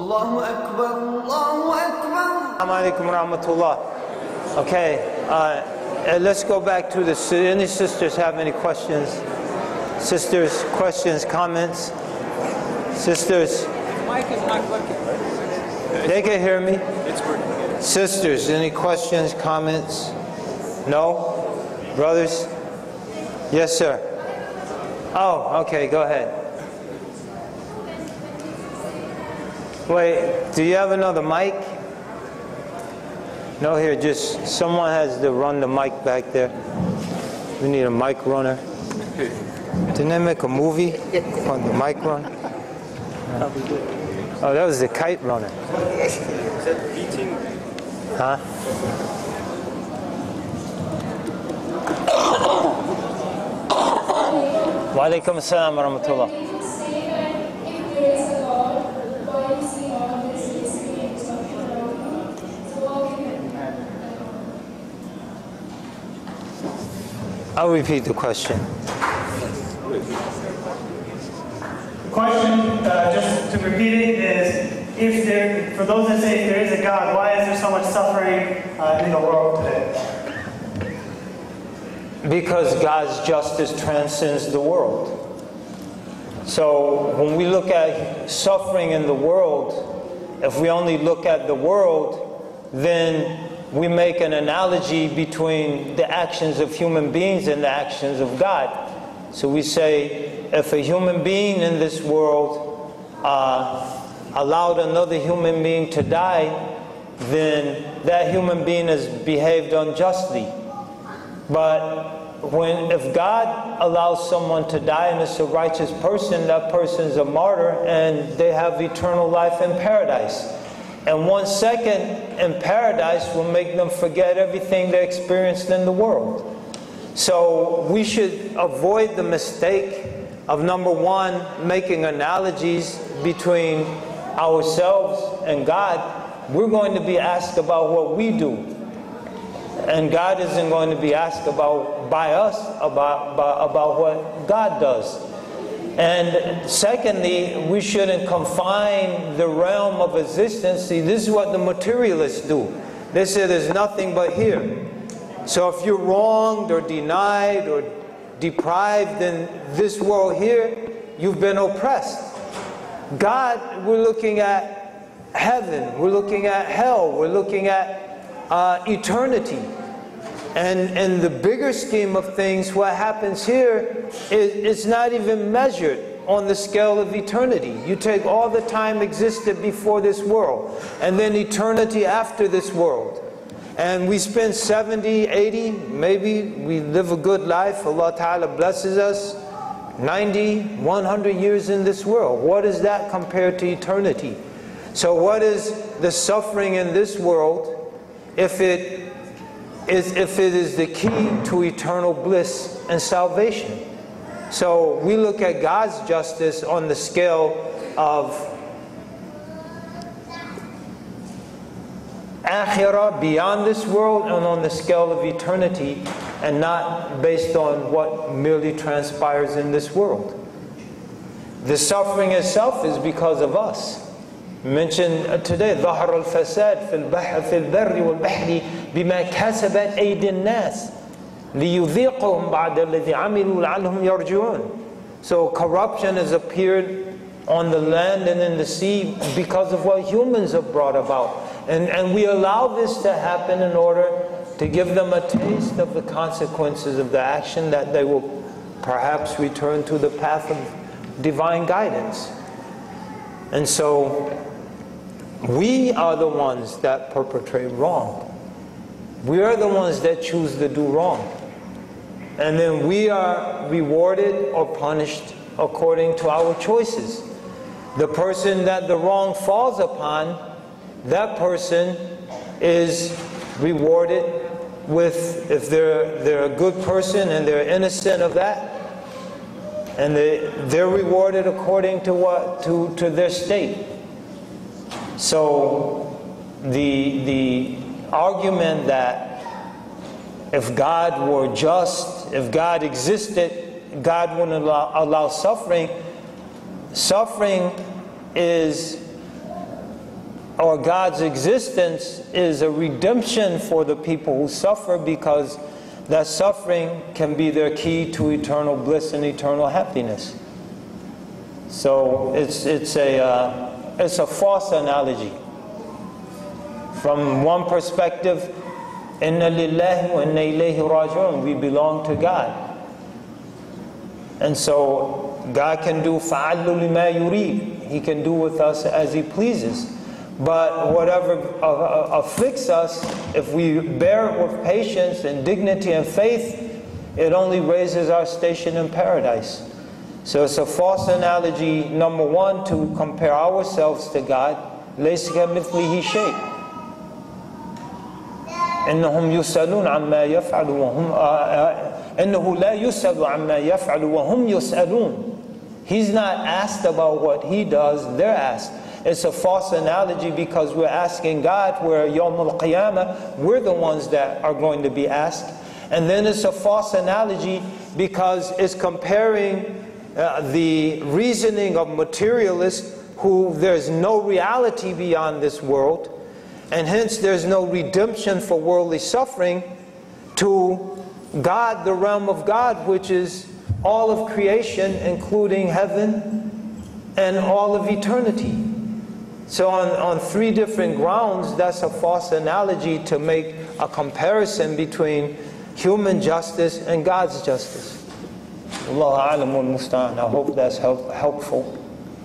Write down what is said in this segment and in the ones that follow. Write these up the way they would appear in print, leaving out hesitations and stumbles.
Allahu Akbar, Allahu Akbar. Assalamu alaikum wa rahmatullah. Okay, let's go back to any sisters have any questions? Sisters, questions, comments? Sisters? Mic is not working. They can hear me? It's working. Sisters, any questions, comments? No? Brothers? Yes, sir. Oh, okay, go ahead. Wait, do you have another mic? No, here, just someone has to run the mic back there. We need a mic runner. Didn't they make a movie on the mic runner? Oh, that was the kite runner. Is that beating? Huh? Wa alaikum assalam wa rahmatullah. I'll repeat the question. Question, just to repeat it, is for those that say if there is a God, why is there so much suffering in the world today? Because God's justice transcends the world. So when we look at suffering in the world, if we only look at the world, then we make an analogy between the actions of human beings and the actions of God. So we say, if a human being in this world allowed another human being to die, then that human being has behaved unjustly. But if God allows someone to die and it's a righteous person, that person's a martyr and they have eternal life in paradise. And 1 second in paradise will make them forget everything they experienced in the world. So we should avoid the mistake of, number one, making analogies between ourselves and God. We're going to be asked about what we do. And God isn't going to be asked by us about what God does. And secondly, we shouldn't confine the realm of existence. See, this is what the materialists do. They say there's nothing but here. So if you're wronged or denied or deprived in this world here, you've been oppressed. God, we're looking at heaven, we're looking at hell, we're looking at eternity. And in the bigger scheme of things, what happens here is not even measured on the scale of eternity. You take all the time existed before this world, and then eternity after this world. And we spend 70, 80, maybe we live a good life, Allah Ta'ala blesses us, 90, 100 years in this world. What is that compared to eternity? So what is the suffering in this world if it is the key to eternal bliss and salvation? So we look at God's justice on the scale of akhirah, beyond this world, and on the scale of eternity, and not based on what merely transpires in this world. The suffering itself is because of us. Mentioned today, ظهر الفساد في البر والبحر بما كسبت أيدي الناس ليذيقهم بعد الذي عملوا لعلهم يرجعون. So corruption has appeared on the land and in the sea because of what humans have brought about. And we allow this to happen in order to give them a taste of the consequences of the action, that they will perhaps return to the path of divine guidance. And so we are the ones that perpetrate wrong. We are the ones that choose to do wrong. And then we are rewarded or punished according to our choices. The person that the wrong falls upon, that person is rewarded with, if they're a good person and they're innocent of that, and they're rewarded according to to their state. So the argument that if God were just, if God existed, God wouldn't allow suffering. Suffering is or God's existence is a redemption for the people who suffer, because that suffering can be their key to eternal bliss and eternal happiness. So it's a false analogy. From one perspective, Inna lillahi wa inna ilayhi raji'un, we belong to God. And so God can do fa'allu lima yurid. He can do with us as He pleases. But whatever afflicts us, if we bear it with patience and dignity and faith, it only raises our station in paradise. So it's a false analogy, number one, to compare ourselves to God. لَيْسَ كَمِثْلِهِ شَيْءٍ إنهم يسألون عما يفعل وهم إنه لا يسأل عما يفعل وهم يسألون. He's not asked about what He does, they're asked. It's a false analogy because we're asking God, where Yawm al-Qiyamah, we're the ones that are going to be asked. And then it's a false analogy because it's comparing the reasoning of materialists who there's no reality beyond this world, and hence there's no redemption for worldly suffering, to God, the realm of God, which is all of creation, including heaven and all of eternity. So on three different grounds, that's a false analogy to make a comparison between human justice and God's justice. Allahu a'lam wal musta'an. I hope that's helpful.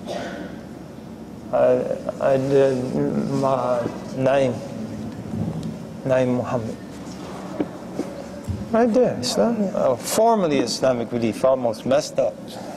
Naim Muhammad. Right there, Islam. Formerly Islamic belief, almost messed up.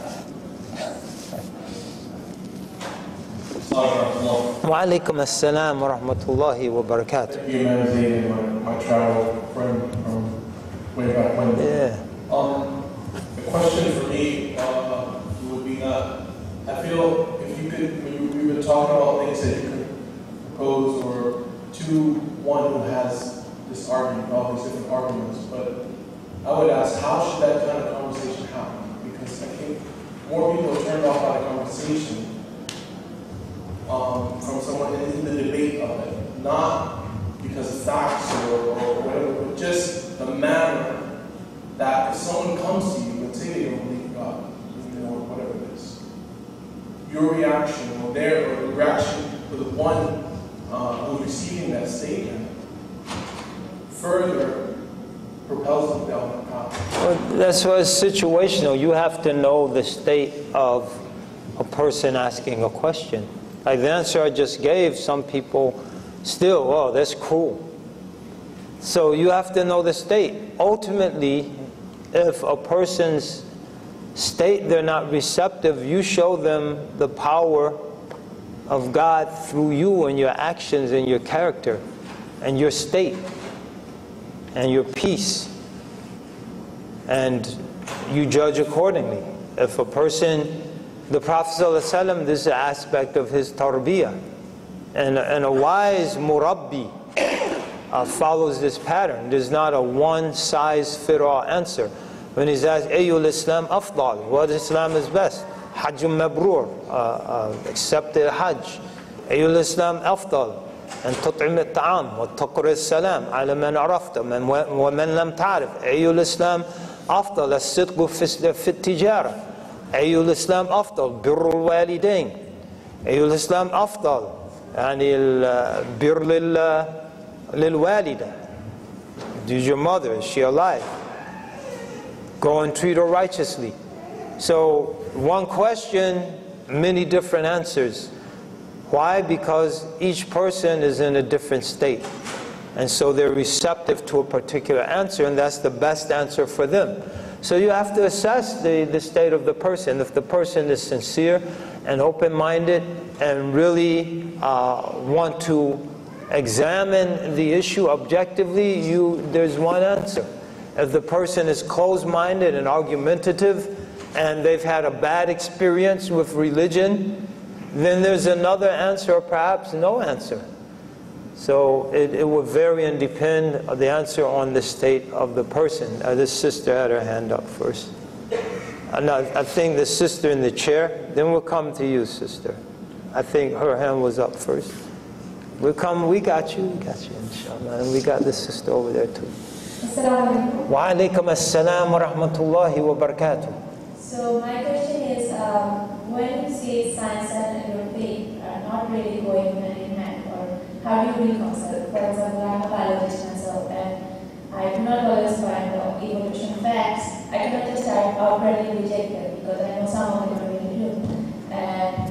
Wa alaikum assalam wa rahmatullahi wa barakatuh. My travel friend from way back when. Yeah. The question for me would be that I feel if you could, we've been talking about things that you could propose or to one who has this argument, all these different arguments, but I would ask, how should that kind of conversation happen? Because I think more people are turned off by the conversation from someone in the debate of it, not because of facts or whatever, but just the manner that if someone comes to you and say they don't believe God, or whatever it is, your reaction or the reaction to the one who's receiving that statement further propels them down the path. Well, that's why it's situational. You have to know the state of a person asking a question. Like the answer I just gave, some people still, oh, that's cruel. So you have to know the state. Ultimately, if a person's state they're not receptive, you show them the power of God through you and your actions and your character and your state and your peace. And you judge accordingly. If a person, the Prophet ﷺ, this is an aspect of his tarbiyah. And a wise murabbi follows this pattern. There's not a one-size-fits-all answer. When he's asked, Ayyul Islam afdal, what Islam is best? Hajjum mabrur, accepted Hajj. Ayyul Islam afdal, and tut'im al-ta'am, wa taqri al-salam, ala man arafta, wa man lam ta'rif. Ayyul Islam afdal, as-sidqu fi al-tijara. Ayyul Islam afdal, birru al-walidain. Ayyul Islam afdal, yani al-birr lil-walida. Do your mother, is she alive? Go and treat her righteously. So one question, many different answers. Why? Because each person is in a different state. And so they're receptive to a particular answer, and that's the best answer for them. So you have to assess the state of the person. If the person is sincere and open-minded and really want to examine the issue objectively, there's one answer. If the person is closed-minded and argumentative and they've had a bad experience with religion, then there's another answer, or perhaps no answer. So it will vary and depend on the answer on the state of the person. This sister had her hand up first. I think the sister in the chair, then we'll come to you, sister. I think her hand was up first. We'll come, we got you, inshallah. And we got this sister over there too. Assalamu alaikum. Wa alaikum assalam wa rahmatullahi wa barakatuh. So my question is, when you say science and your faith are not really going hand in hand, or how do you reconcile? For example, I'm a biologist myself, and I do not always find the evolution facts. I cannot just outrightly reject them because I know some of them are really true. And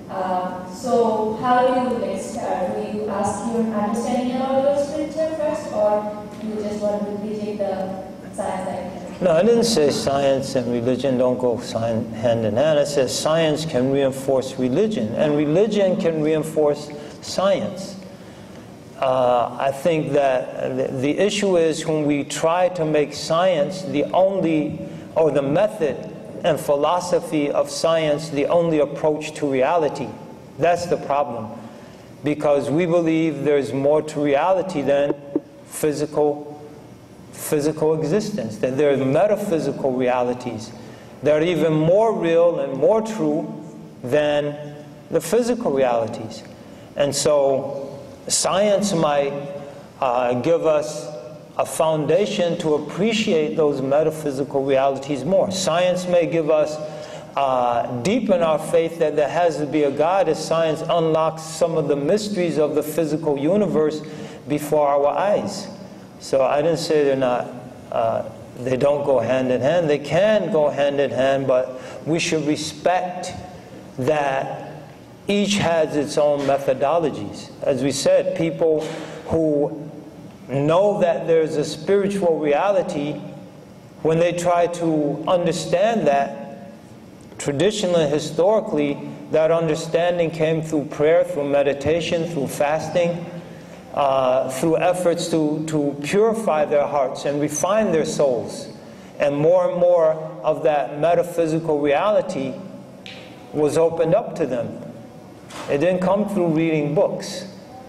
so how do you like start? Do you ask your understanding about your scripture first, or do you just want to reject the science that No, I didn't say science and religion don't go hand in hand. I said science can reinforce religion, and religion can reinforce science. I think that the issue is when we try to make science the only, or the method and philosophy of science the only approach to reality. That's the problem. Because we believe there's more to reality than physical existence, that there are metaphysical realities that are even more real and more true than the physical realities. And so science might give us a foundation to appreciate those metaphysical realities more. Science may give us deepen our faith that there has to be a God, as science unlocks some of the mysteries of the physical universe before our eyes. So I didn't say they're not, they don't go hand in hand. They can go hand in hand, but we should respect that each has its own methodologies. As we said, people who know that there's a spiritual reality, when they try to understand that, traditionally, historically, that understanding came through prayer, through meditation, through fasting, through efforts to purify their hearts and refine their souls. And more of that metaphysical reality was opened up to them. It didn't come through reading books.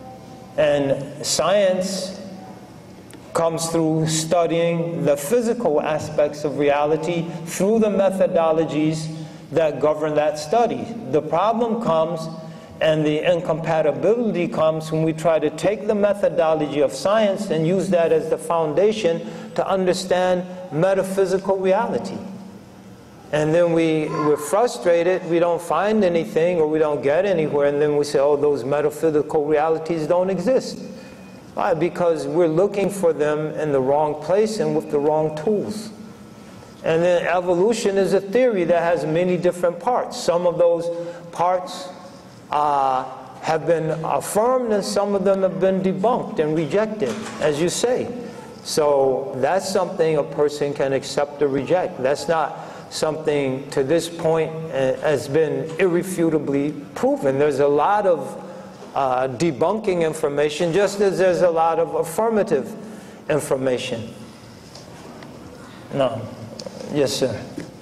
And science comes through studying the physical aspects of reality through the methodologies that govern that study. The problem comes, and the incompatibility comes, when we try to take the methodology of science and use that as the foundation to understand metaphysical reality. And then we're frustrated, we don't find anything, or we don't get anywhere, and then we say, oh, those metaphysical realities don't exist. Why? Because we're looking for them in the wrong place and with the wrong tools. And then evolution is a theory that has many different parts. Some of those parts have been affirmed, and some of them have been debunked and rejected, as you say. So that's something a person can accept or reject. That's not something to this point has been irrefutably proven. There's a lot of debunking information, just as there's a lot of affirmative information. No. Yes, sir.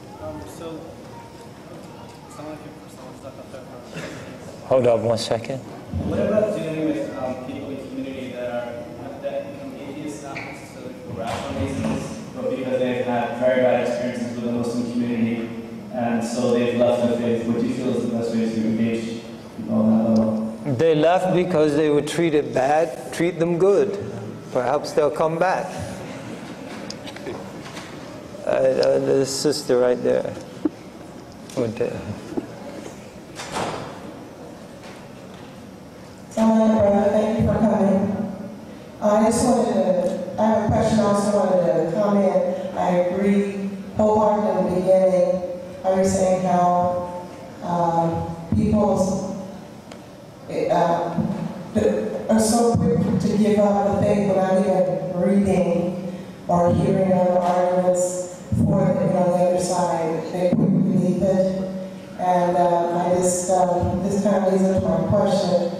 Hold up 1 second. What about dealing with people in the community that become atheists, not necessarily for rational reasons, but because they've had very bad experiences with the Muslim community, and so they've left the faith? What do you feel is the best way to engage people on that level? They left because they were treated bad. Treat them good. Perhaps they'll come back. The sister right there. Thank you for coming. I have a question. I also wanted to comment. I agree wholeheartedly in the beginning. I was saying how people are so quick to give up the faith without even reading or hearing other arguments for it on the other side. They quickly leave it. And this kind of leads into my question.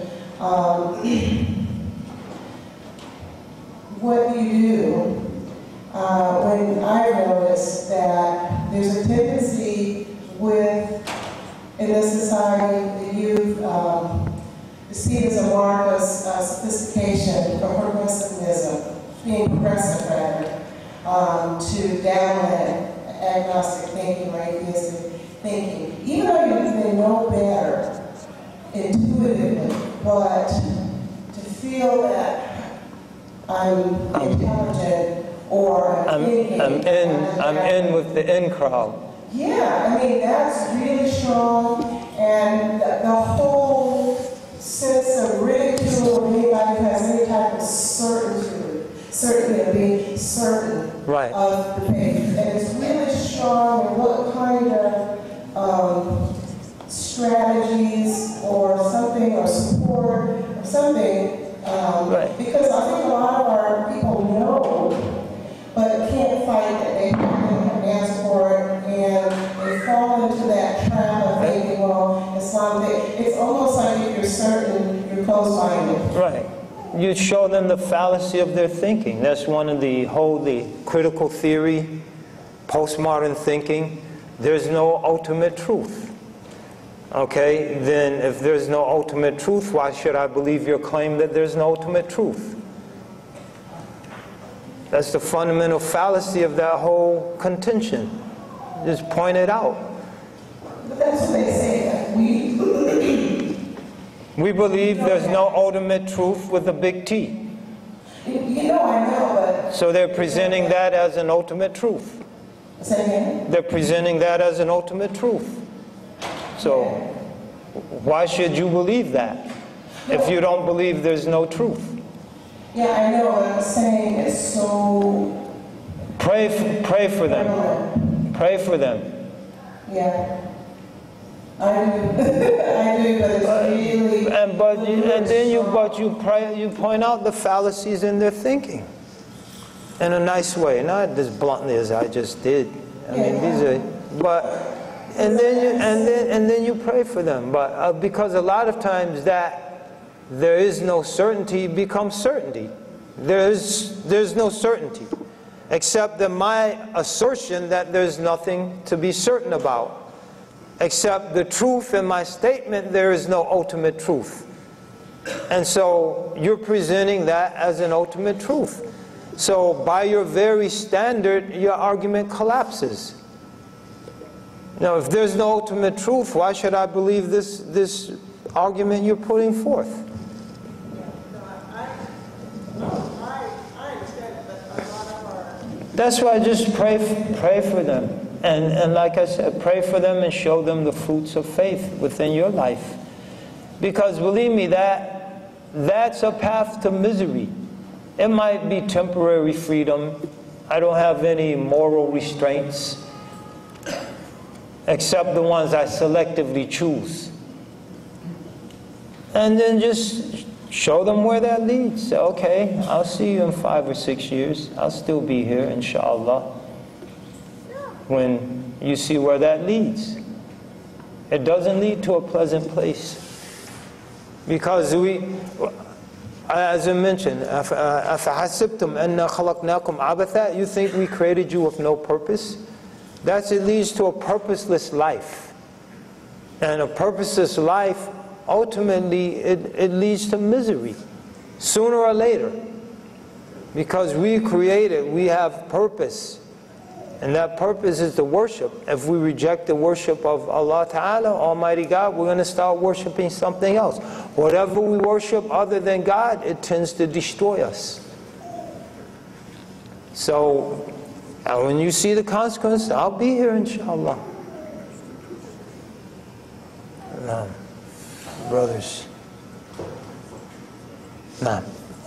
What do you do when I've noticed that there's a tendency in this society, the youth, to see it as a mark of sophistication or progressivism, being progressive rather, to downplay agnostic thinking or atheistic thinking. Even though they know better intuitively, but to feel that I'm intelligent or I'm in with the in crowd. Yeah, I mean, that's really strong, and the whole sense of ridicule of anybody who has any type of certainty of being certain of the faith. And it's really strong, and what kind of strategies or something, or support, or something, because I think a lot of our people know, but can't fight that they haven't asked for it, and they fall into that trap of thinking, well, Islam, it's almost like if you're certain, you're close-minded. Right. You show them the fallacy of their thinking. That's one of the critical theory, postmodern thinking. There's no ultimate truth. Okay, then if there's no ultimate truth, why should I believe your claim that there's no ultimate truth? That's the fundamental fallacy of that whole contention. Just point it out. But that's what they say, that we believe there's no ultimate truth with a big T. You know, I know, but... So they're presenting that as an ultimate truth. Say again? They're presenting that as an ultimate truth. So why should you believe that if you don't believe there's no truth? Yeah, I know what I'm saying. It's so... Pray for them. Pray for them. Yeah. I do. I do, but it's really... You point out the fallacies in their thinking in a nice way, not as bluntly as I just did. I mean, these are... And then you pray for them. But because a lot of times that there is no certainty becomes certainty. There's no certainty, except that my assertion that there's nothing to be certain about. Except the truth in my statement, there is no ultimate truth. And so you're presenting that as an ultimate truth. So by your very standard, your argument collapses. Now, if there's no ultimate truth, why should I believe this argument you're putting forth? That's why I just pray for them. And like I said, pray for them and show them the fruits of faith within your life. Because believe me, that's a path to misery. It might be temporary freedom. I don't have any moral restraints, except the ones I selectively choose. And then just show them where that leads. Say, okay, I'll see you in 5 or 6 years. I'll still be here, inshallah, when you see where that leads. It doesn't lead to a pleasant place. Because as I mentioned, أَفَحَسِبْتُمْ أَنَّا خَلَقْنَاكُمْ عَبَثًا, you think we created you with no purpose? It leads to a purposeless life. And a purposeless life, ultimately, it leads to misery, sooner or later. Because we created, we have purpose. And that purpose is the worship. If we reject the worship of Allah Ta'ala, Almighty God, we're going to start worshiping something else. Whatever we worship other than God, it tends to destroy us. So, when you see the consequence, I'll be here, inshallah. No. Brothers. No.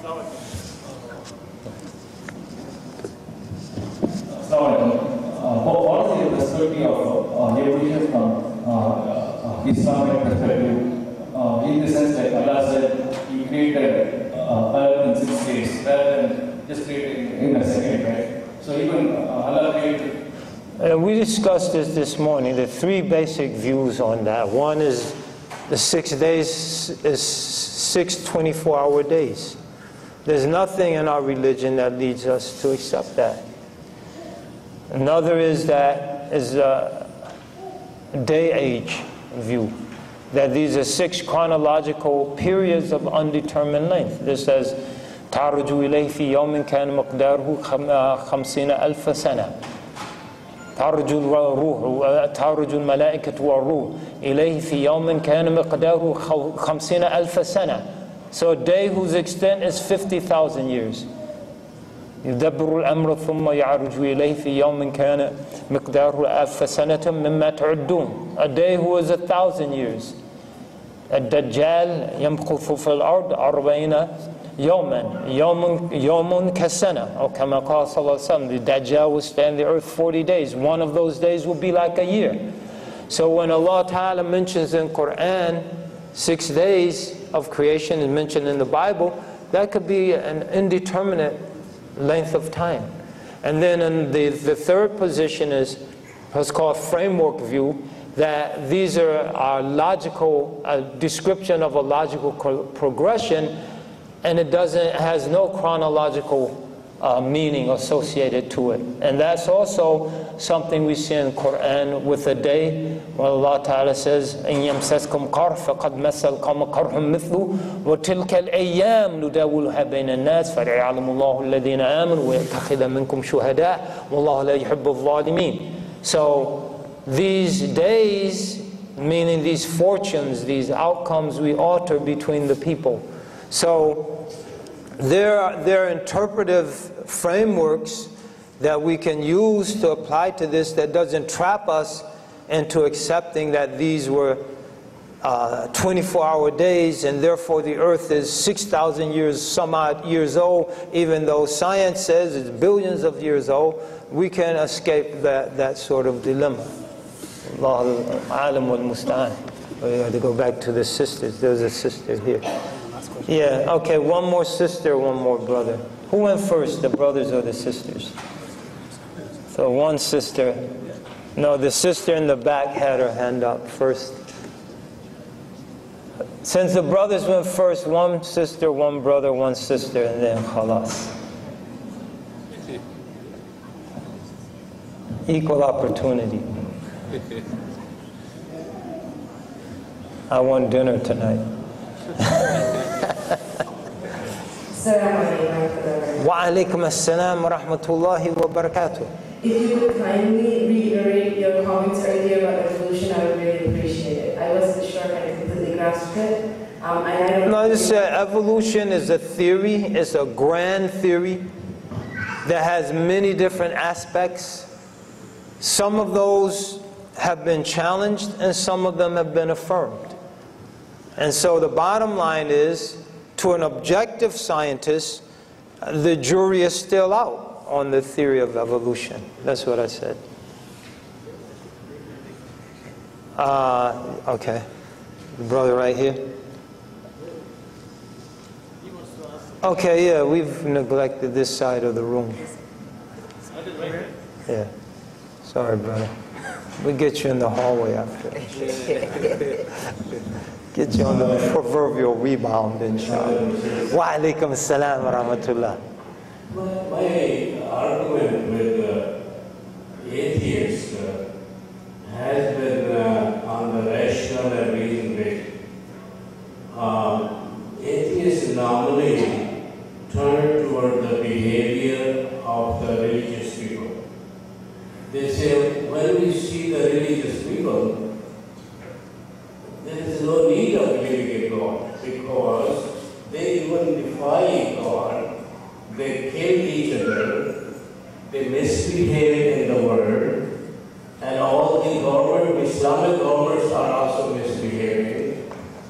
What is the perspective of evolution from Islamic perspective? In the sense that Allah said He created earth in 6 days, rather than just creating in a second, right? So even Allah created. We discussed this morning, the 3 basic views on that. One is the 6 days is 6 24-hour days. There's nothing in our religion that leads us to accept that. Another is a day-age view, that these are 6 chronological periods of undetermined length. This says, تَعْرُجُ إِلَيْهِ فِي يَوْمٍ كَانَ مِقْدَارُهُ 50,000 سَنَةً تعرج الملائكة والروح إليه في يوم كان مقداره 50,000 سنة. So a day whose extent is 50,000 years. يدبر الأمر ثم يعرج إليه في يوم كان مقداره ألف سنة مما تعدون. A day who is 1,000 years. الدجال يمكث في الأرض 40 يوما يوم كسنة أو كما قال صلى الله عليه وسلم. The Dajjal will stay on the earth 40 days. One of those days will be like a year. So when Allah Ta'ala mentions in Quran 6 days of creation is mentioned in the Bible, that could be an indeterminate length of time. And then in the third position is what's called framework view, that these are our logical description of a logical progression, and it has no chronological meaning associated to it. And that's also something we see in Quran with a day where Allah Ta'ala says, إِن يَمْسَسْكُمْ قَرْحٌ فَقَدْ مَسَّ الْقَوْمَ قَرْحٌ مِثْلُهُ وَتِلْكَ الْأَيَّامُ نُدَاوِلُهَا بَيْنَ النَّاسِ فَلْيَعْلَمُ اللَّهُ الَّذِينَ آمَنُوا وَيَتَّخِذَ مِنكُمْ شُهَدَاءَ وَاللَّهُ لَا يُحِبُّ الظَّالِمِينَ. So these days, meaning these fortunes, these outcomes we alter between the people. So there are interpretive frameworks that we can use to apply to this that doesn't trap us into accepting that these were 24-hour days and therefore the earth is 6,000 years, some odd years old, even though science says it's billions of years old. We can escape that sort of dilemma. Allah alam wal musta'an. We have to go back to the sisters. There's a sister here. Yeah, okay, one more sister, one more brother. Who went first, the brothers or the sisters? So one sister. No, the sister in the back had her hand up first. Since the brothers went first, one sister, one brother, one sister, and then khalas. Equal opportunity. I want dinner tonight. Wa alaikum assalam wa rahmatullahi wa barakatuh. If you could kindly reiterate your comments earlier about evolution, I would really appreciate it. I wasn't sure if I completely grasped it. No, this evolution is a theory. It's a grand theory that has many different aspects. Some of those have been challenged and some of them have been affirmed. And so the bottom line is, to an objective scientist, the jury is still out on the theory of evolution. That's what I said. Okay. The brother right here. Okay, yeah, we've neglected this side of the room. Yeah. Sorry, brother. We'll get you in the hallway after. Get you on the proverbial rebound, inshallah. Wa alaikum assalam wa rahmatullah. My argument with atheists has been on the rational and reason based. Atheists normally turn toward the behavior of the religious people. They say, when we see the religious people, there is no need of believing in God, because they even defy God, they kill each other, they misbehave in the world, and all the government, Islamic governments are also misbehaving.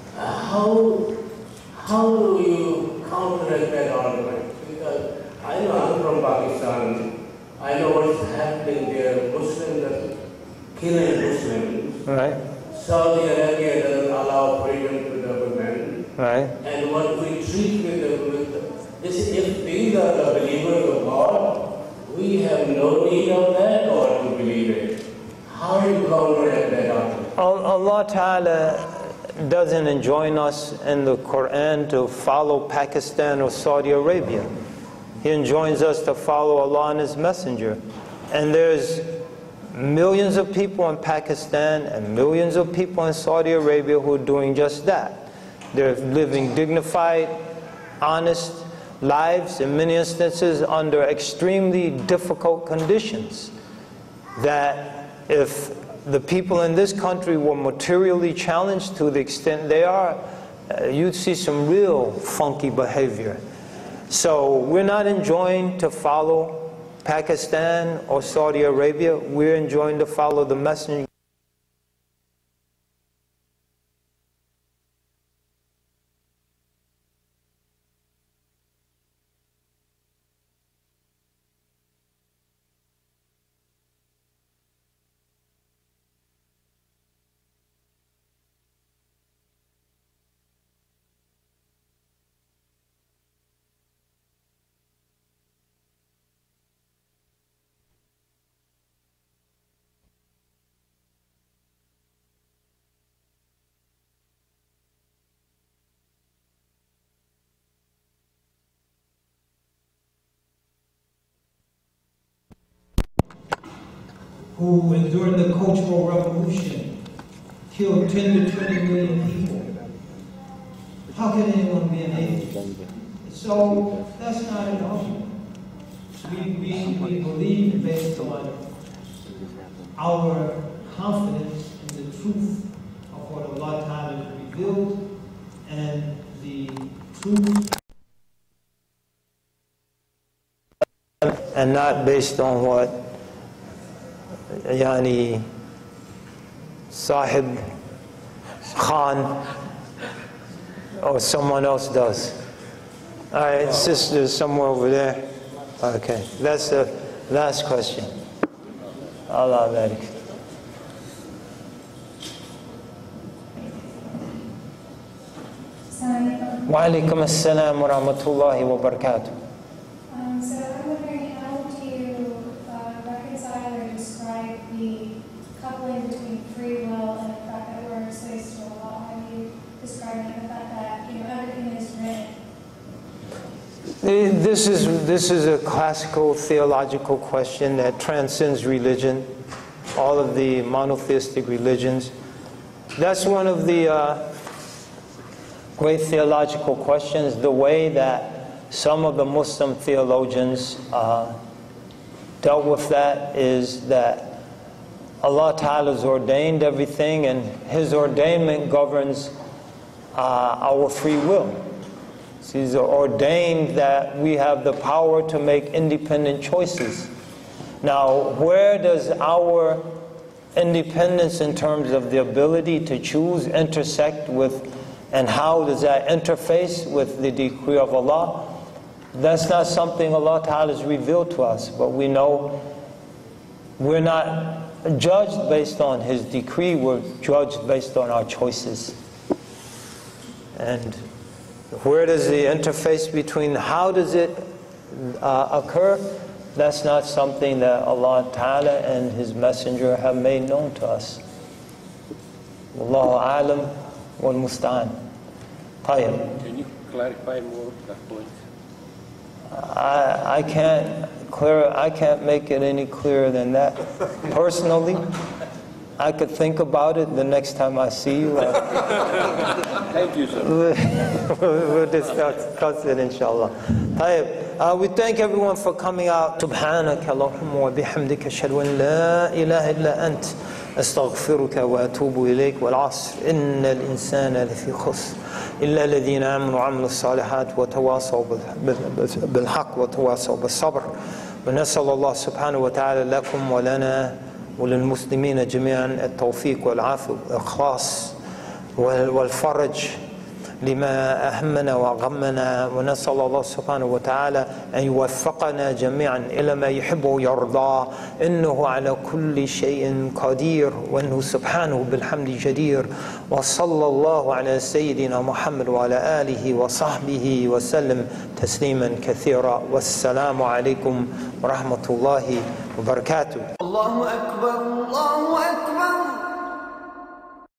How do you counteract that argument? Because I know I'm from Pakistan, I know what's happening there. Muslims are killing Muslims. Right. Saudi Arabia doesn't allow freedom to the women. Right. And what we treat with is, if these are the believers of God, we have no need of that God to believe it. How do you counteract that argument? Allah Ta'ala doesn't enjoin us in the Quran to follow Pakistan or Saudi Arabia. He enjoins us to follow Allah and His Messenger. And there's millions of people in Pakistan and millions of people in Saudi Arabia who are doing just that. They're living dignified, honest lives, in many instances under extremely difficult conditions, that if the people in this country were materially challenged to the extent they are, you'd see some real funky behavior. So we're not enjoined to follow Pakistan or Saudi Arabia. We're enjoined to follow the Messenger. who during the Cultural Revolution killed 10 to 20 million people. How can anyone be an atheist? So that's not an argument. We believe based on our confidence in the truth of what Allah Ta'ala has revealed and the truth. And not based on what Yani Sahib Khan or someone else does. All right, sister somewhere over there. Okay, that's the last question. Allah barik. Wa alaikum assalam wa rahmatullahi wa barakatuh. So I'm wondering, how do you reconcile or describe the coupling between free will and the fact that we're slaves to Allah? How do you describe the fact that everything is written? This is a classical theological question that transcends religion, all of the monotheistic religions. That's one of the great theological questions. The way that some of the Muslim theologians dealt with that is that Allah Ta'ala has ordained everything, and His ordainment governs our free will. He's ordained that we have the power to make independent choices. Now, where does our independence in terms of the ability to choose intersect with, and how does that interface with the decree of Allah? That's not something Allah Ta'ala has revealed to us, but we know we're not judged based on His decree, we're judged based on our choices. And where does the interface between, how does it occur? That's not something that Allah Ta'ala and His Messenger have made known to us. Wallahu a'lam wal musta'an. Can you clarify more that point? I can't make it any clearer than that. Personally, I could think about it the next time I see you. Thank you, sir. We'll discuss it, inshallah. We thank everyone for coming out. Subhanaka Allahumma wa bihamdika ashhadu an la ilaha illa ant astaghfiruka wa atubu ilayk wal 'asr innal insana lafi khusr illa alladhina amanu wa 'amilus salihat wa tawasaw bil haqq wa tawasaw bis sabr. Wa nasallallahu subhanahu wa ta'ala lakum wa lana وللمسلمين جميعا التوفيق والعافية والإخلاص والفرج لما أهمنا وغمنا، ونسأل الله سبحانه وتعالى أن يوفقنا جميعا إلى ما يحب ويرضى، إنه على كل شيء قدير وإنه سبحانه بالحمد جدير. وصلى الله على سيدنا محمد وعلى آله وصحبه وسلم تسليما كثيرا. والسلام عليكم ورحمة الله وبركاته. الله أكبر الله أكبر.